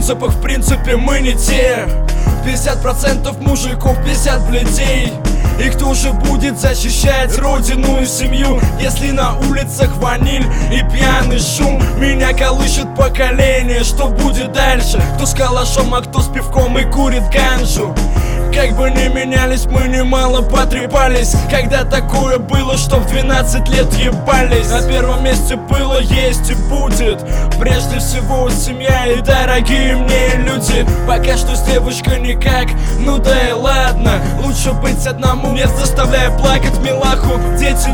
принципах, в принципе, мы не те. 50% мужиков, 50 блядей. И кто же будет защищать родину и семью, если на улицах ваниль и пьяный шум? Меня колышет поколение, что будет дальше? Кто с калашом, а кто с пивком и курит ганжу? Как бы ни менялись, мы немало потрепались. Когда такое было, что в 12 лет ебались. На первом месте было, есть и будет прежде всего семья и дорогие мне люди. Пока что с девушкой никак, ну да и ладно. Лучше быть одному, не заставляя плакать милаху. Дети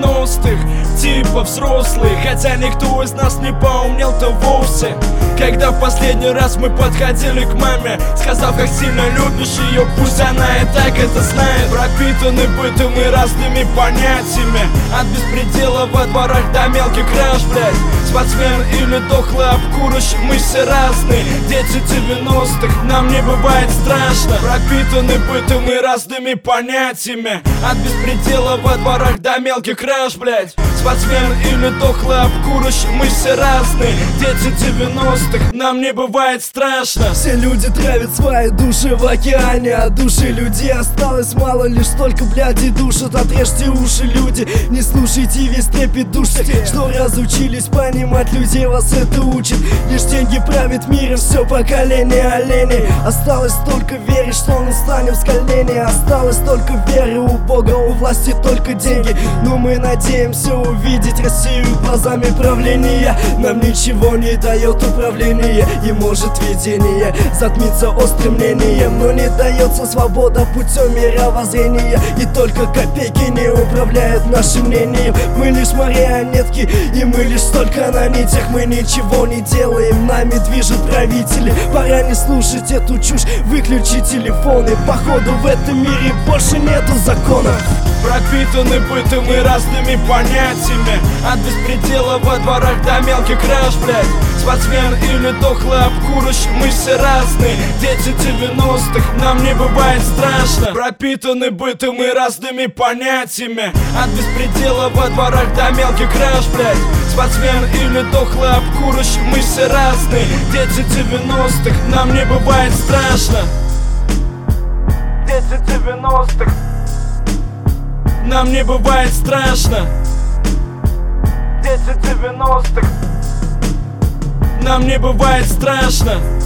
90-х, типа взрослые, хотя никто из нас не поумнел-то вовсе. Когда в последний раз мы подходили к маме, сказав, как сильно любишь ее, пусть она и так это знает. Пропитаны бытом и разными понятиями, от беспредела во дворах до мелких краж, блядь. Спортсмен или дохлый обкурыш, мы все разные. Дети 90-х, нам не бывает страшно. Пропитаны бытом и разными понятиями, от беспредела во дворах до мелких краж, блядь. Спортсмен или дохлый обкурыш, мы все разные. Дети 90-х, нам не бывает страшно. Все люди травят свои души в океане, а души людей осталось мало, лишь только бляди душат. Отрежьте уши, люди, не слушайте весь трепет души, что разучились понимать, людей вас это учит. Лишь деньги правят миром, все поколение оленей. Осталось только верить, что мы станем с коленей. Осталось только веры у Бога, у власти только деньги. Но мы надеемся увидеть Россию глазами правления. Нам ничего не дает управление, и может видение затмиться острым мнением. Но не дается свобода путем мировоззрения, и только копейки не управляют нашим мнением. Мы лишь марионетки, и мы лишь только на нитях. Мы ничего не делаем, нами движут правители. Пора не слушать эту чушь, выключи телефоны. Походу в этом мире больше нету законов. Пропитаны бытом и разными понятиями, от беспредела во дворах до мелких краж, блядь. Спортсмен или дохлый обкурыш, мы все разные. Дети 90-х, нам не бывает страшно. Пропитаны бытом и разными понятиями, от беспредела во дворах до мелких краж, блядь. Спортсмен или дохлый обкурыш, мы все разные. Дети 90-х, нам не бывает страшно. Дети 90-х, нам не бывает страшно. Дети 90-х, нам не бывает страшно.